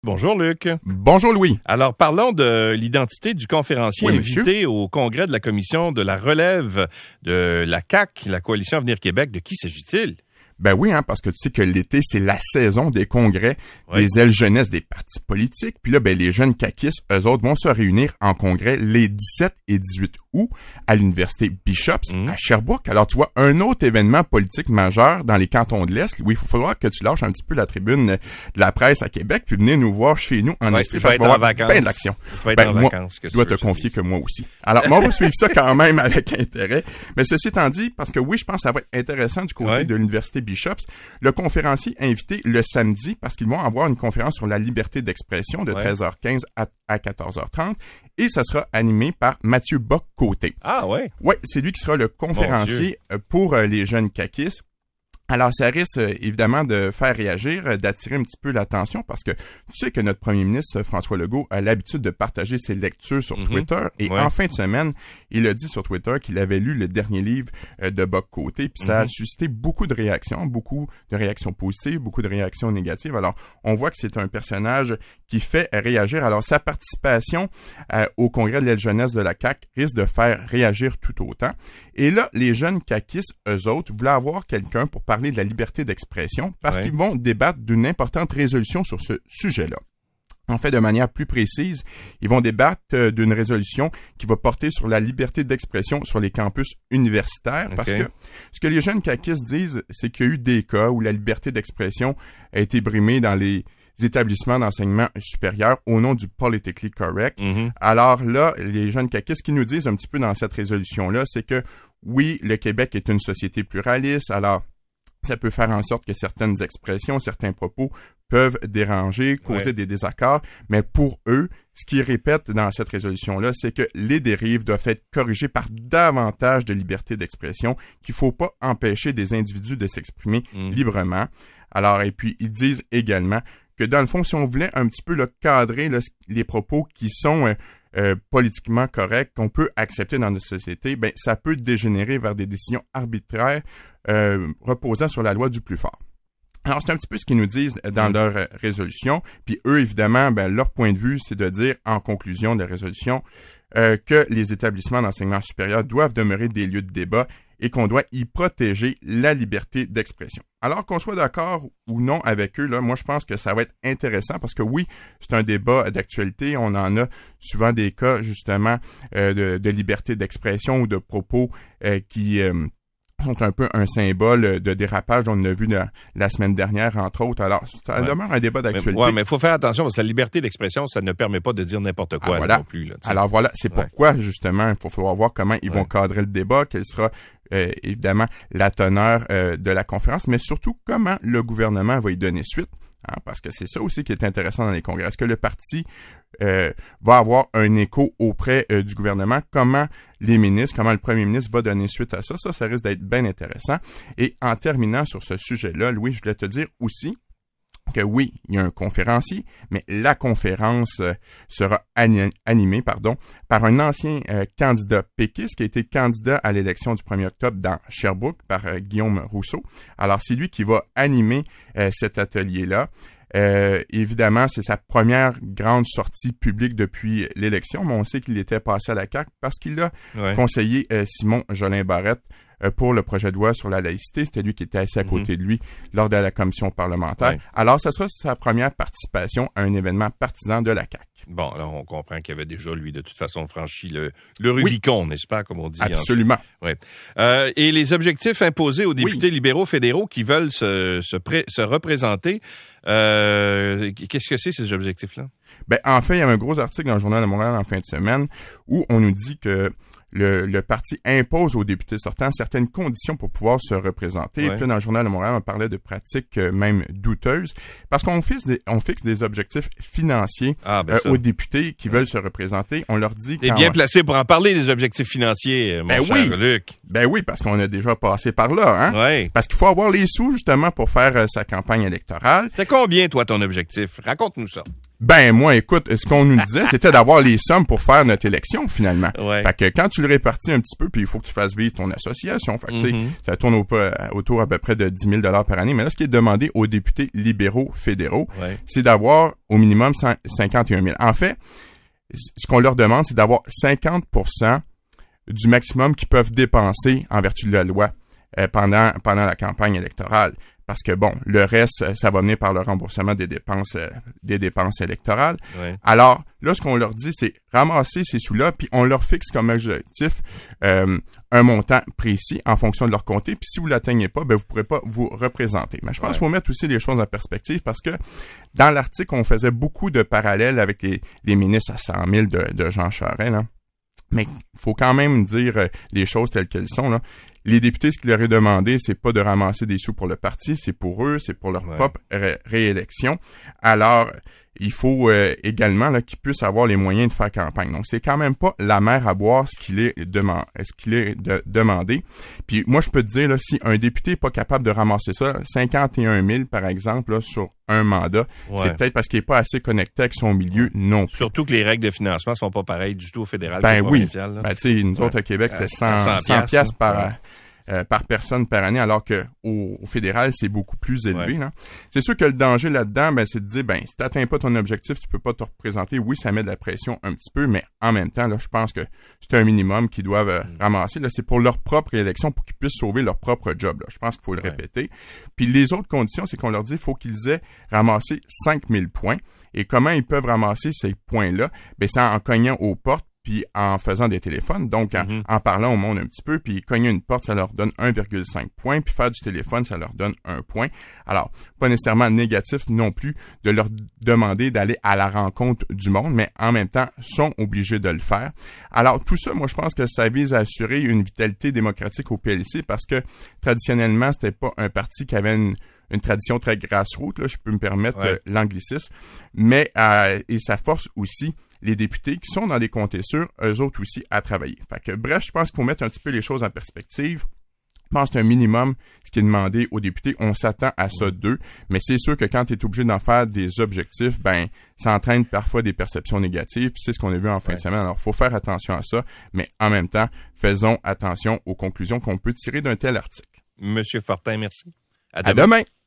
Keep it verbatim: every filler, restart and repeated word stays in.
Bonjour Luc. Bonjour Louis. Alors parlons de l'identité du conférencier oui, invité monsieur. au congrès de la commission de la relève de la C A Q, la Coalition Avenir Québec. De qui s'agit-il? Ben oui, hein, parce que tu sais que l'été, c'est la saison des congrès, oui. des ailes jeunesse des partis politiques. Puis là, ben les jeunes caquistes, eux autres, vont se réunir en congrès les dix-sept et dix-huit août à l'université Bishops mmh. à Sherbrooke. Alors, tu vois, un autre événement politique majeur dans les cantons de l'Est. Oui, il faut falloir que tu lâches un petit peu la tribune de la presse à Québec, puis venez nous voir chez nous en ouais, Estrie. Je vais être en vacances. Ben d'action. Je vais être ben, en moi, vacances. Je dois te confier que moi aussi. Alors, moi, on va suivre ça quand même avec intérêt. Mais ceci étant dit, parce que oui, je pense que ça va être intéressant du côté ouais. de l'université Bishops. Le conférencier invité le samedi, parce qu'ils vont avoir une conférence sur la liberté d'expression de ouais. treize heures quinze à, à quatorze heures trente, et ça sera animé par Mathieu Bock-Côté. Ah ouais? Oui, c'est lui qui sera le conférencier pour euh, les jeunes caquistes. Alors, ça risque euh, évidemment de faire réagir, euh, d'attirer un petit peu l'attention parce que tu sais que notre premier ministre, François Legault, a l'habitude de partager ses lectures sur mm-hmm. Twitter. Et ouais. en fin de semaine, il a dit sur Twitter qu'il avait lu le dernier livre euh, de Bock-Côté. Puis ça mm-hmm. a suscité beaucoup de réactions, beaucoup de réactions positives, beaucoup de réactions négatives. Alors, on voit que c'est un personnage qui fait réagir. Alors, sa participation euh, au congrès de l'aide jeunesse de la C A Q risque de faire réagir tout autant. Et là, les jeunes caquistes, eux autres, voulaient avoir quelqu'un pour parler de la liberté d'expression parce ouais. qu'ils vont débattre d'une importante résolution sur ce sujet-là. En fait, de manière plus précise, ils vont débattre euh, d'une résolution qui va porter sur la liberté d'expression sur les campus universitaires okay. parce que ce que les jeunes caquistes disent, c'est qu'il y a eu des cas où la liberté d'expression a été brimée dans les établissements d'enseignement supérieur au nom du politically correct. Mm-hmm. Alors là, les jeunes caquistes, ce qu'ils nous disent un petit peu dans cette résolution-là, c'est que oui, le Québec est une société pluraliste, alors ça peut faire en sorte que certaines expressions, certains propos peuvent déranger, causer ouais. des désaccords, mais pour eux, ce qu'ils répètent dans cette résolution-là, c'est que les dérives doivent être corrigées par davantage de liberté d'expression, qu'il faut pas empêcher des individus de s'exprimer mmh. librement. Alors, et puis, ils disent également que dans le fond, si on voulait un petit peu là, cadrer là, les propos qui sont euh, euh, politiquement corrects, qu'on peut accepter dans notre société, ben ça peut dégénérer vers des décisions arbitraires euh, reposant sur la loi du plus fort. Alors, c'est un petit peu ce qu'ils nous disent dans mmh. leur euh, résolution. Puis eux, évidemment, ben, leur point de vue, c'est de dire, en conclusion de la résolution, euh, que les établissements d'enseignement supérieur doivent demeurer des lieux de débat et qu'on doit y protéger la liberté d'expression. Alors qu'on soit d'accord ou non avec eux, là, moi je pense que ça va être intéressant parce que oui, c'est un débat d'actualité. On en a souvent des cas justement euh, de, de liberté d'expression ou de propos euh, qui euh, sont un peu un symbole de dérapage. On l'a vu la, la semaine dernière, entre autres. Alors, ça ouais. demeure un débat d'actualité. Oui, mais il faut faire attention parce que la liberté d'expression, ça ne permet pas de dire n'importe quoi ah, voilà. non plus. Là, alors voilà, c'est ouais. pourquoi justement, il faut falloir voir comment ils ouais. vont cadrer le débat, quelle sera euh, évidemment la teneur euh, de la conférence, mais surtout comment le gouvernement va y donner suite. Hein, parce que c'est ça aussi qui est intéressant dans les congrès. Est-ce que le parti euh, va avoir un écho auprès euh, du gouvernement? Comment les ministres, comment le premier ministre va donner suite à ça? Ça, ça risque d'être bien intéressant. Et en terminant sur ce sujet-là, Louis, je voulais te dire aussi que oui, il y a un conférencier, mais la conférence euh, sera ani- animée pardon, par un ancien euh, candidat péquiste qui a été candidat à l'élection du premier octobre dans Sherbrooke par euh, Guillaume Rousseau. Alors, c'est lui qui va animer euh, cet atelier-là. Euh, évidemment, c'est sa première grande sortie publique depuis l'élection, mais on sait qu'il était passé à la C A Q parce qu'il a ouais. conseillé euh, Simon Jolin Barrette euh, pour le projet de loi sur la laïcité. C'était lui qui était assis à côté mm-hmm. de lui lors de la commission parlementaire. Ouais. Alors, ce sera sa première participation à un événement partisan de la C A Q. Bon, alors on comprend qu'il avait déjà, lui, de toute façon, franchi le, le Rubicon, oui. n'est-ce pas, comme on dit? Absolument. Oui. Euh, et les objectifs imposés aux députés oui. libéraux fédéraux qui veulent se, se, pré- se représenter, euh, qu'est-ce que c'est, ces objectifs-là? Ben, en fait, il y a un gros article dans le Journal de Montréal en fin de semaine où on nous dit que Le, le parti impose aux députés sortants certaines conditions pour pouvoir se représenter. Ouais. Et puis là, dans le Journal de Montréal, on parlait de pratiques euh, même douteuses parce qu'on fixe des, on fixe des objectifs financiers ah, ben euh, aux députés qui ouais. veulent se représenter. On leur dit... T'es bien on... placé pour en parler des objectifs financiers, mon ben cher oui. Luc. Ben oui, parce qu'on a déjà passé par là. Hein? Ouais. Parce qu'il faut avoir les sous, justement, pour faire euh, sa campagne électorale. C'est combien, toi, ton objectif? Raconte-nous ça. Ben, moi, écoute, ce qu'on nous disait, c'était d'avoir les sommes pour faire notre élection, finalement. Ouais. Fait que quand tu le répartis un petit peu, puis il faut que tu fasses vivre ton association. Fait que, mm-hmm. tu sais, ça tourne au, autour à peu près de dix mille dollars par année. Mais là, ce qui est demandé aux députés libéraux fédéraux, ouais. c'est d'avoir au minimum cinquante et un mille. En fait, ce qu'on leur demande, c'est d'avoir cinquante pour cent du maximum qu'ils peuvent dépenser en vertu de la loi euh, pendant, pendant la campagne électorale. Parce que, bon, le reste, ça va venir par le remboursement des dépenses euh, des dépenses électorales. Oui. Alors, là, ce qu'on leur dit, c'est ramasser ces sous-là, puis on leur fixe comme objectif euh, un montant précis en fonction de leur comté. Puis si vous ne l'atteignez pas, ben vous ne pourrez pas vous représenter. Mais je pense ouais. qu'il faut mettre aussi les choses en perspective parce que dans l'article, on faisait beaucoup de parallèles avec les, les ministres à cent mille de, de Jean Charest, là. Mais il faut quand même dire euh, les choses telles qu'elles sont, là. Les députés, ce qu'ils leur est demandé, c'est pas de ramasser des sous pour le parti, c'est pour eux, c'est pour leur ouais. propre ré- réélection. Alors, il faut euh, également là, qu'ils puissent avoir les moyens de faire campagne. Donc, c'est quand même pas la mer à boire ce qu'il est, deman- ce qu'il est de- demandé. Puis moi, je peux te dire, là, si un député n'est pas capable de ramasser ça, cinquante et un mille, par exemple, là, sur un mandat, ouais. c'est peut-être parce qu'il n'est pas assez connecté avec son milieu non plus. Surtout que les règles de financement sont pas pareilles du tout au fédéral ben qu'au oui. provincial. Là. Ben tu sais, nous ouais. autres à Québec, c'était cent, cent piastres par... Ouais. Euh, par personne par année, alors que au, au fédéral, c'est beaucoup plus élevé. Ouais. Là. C'est sûr que le danger là-dedans, ben, c'est de dire, ben, si tu n'atteins pas ton objectif, tu peux pas te représenter. Oui, ça met de la pression un petit peu, mais en même temps, là, je pense que c'est un minimum qu'ils doivent euh, mm. ramasser. Là, c'est pour leur propre élection, pour qu'ils puissent sauver leur propre job. Là. Je pense qu'il faut le ouais. répéter. Puis les autres conditions, c'est qu'on leur dit qu'il faut qu'ils aient ramassé cinq mille points. Et comment ils peuvent ramasser ces points-là? Ben, c'est en cognant aux portes puis en faisant des téléphones, donc en, mm-hmm. en parlant au monde un petit peu, puis cogner une porte, ça leur donne un virgule cinq points, puis faire du téléphone, ça leur donne un point. Alors, pas nécessairement négatif non plus de leur demander d'aller à la rencontre du monde, mais en même temps, sont obligés de le faire. Alors, tout ça, moi, je pense que ça vise à assurer une vitalité démocratique au P L C, parce que, traditionnellement, c'était pas un parti qui avait une une tradition très grassroots, là, je peux me permettre ouais. euh, l'anglicisme, mais euh, et ça force aussi les députés qui sont dans des comtés sûrs, eux autres aussi, à travailler. Fait que, bref, je pense qu'il faut mettre un petit peu les choses en perspective. Je pense que c'est un minimum ce qui est demandé aux députés. On s'attend à ça d'eux, mais c'est sûr que quand tu es obligé d'en faire des objectifs, ben ça entraîne parfois des perceptions négatives, puis c'est ce qu'on a vu en fin ouais. de semaine. Alors, il faut faire attention à ça, mais en même temps, faisons attention aux conclusions qu'on peut tirer d'un tel article. Monsieur Fortin, merci. À demain. À demain.